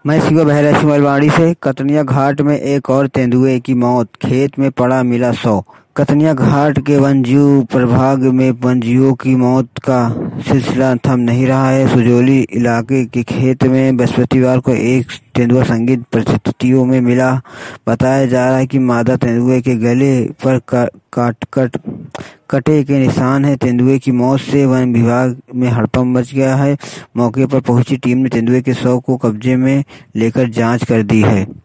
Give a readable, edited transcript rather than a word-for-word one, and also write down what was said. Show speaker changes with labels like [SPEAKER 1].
[SPEAKER 1] मैं शिवा बहरा सिमलवाड़ी से। कतनिया घाट में एक और तेंदुए की मौत, खेत में पड़ा मिला शव। कतनिया घाट के वन्यजीव प्रभाग में वन्यजीवों की मौत का सिलसिला थम नहीं रहा है। सुजौली इलाके के खेत में बृहस्पतिवार को एक तेंदुआ संदिग्ध परिस्थितियों में मिला। बताया जा रहा है कि मादा तेंदुए के गले पर कटे के निशान हैं। तेंदुए की मौत से वन विभाग में हड़कंप मच गया है। मौके पर पहुंची टीम ने तेंदुए के शव को कब्जे में लेकर जांच कर दी है।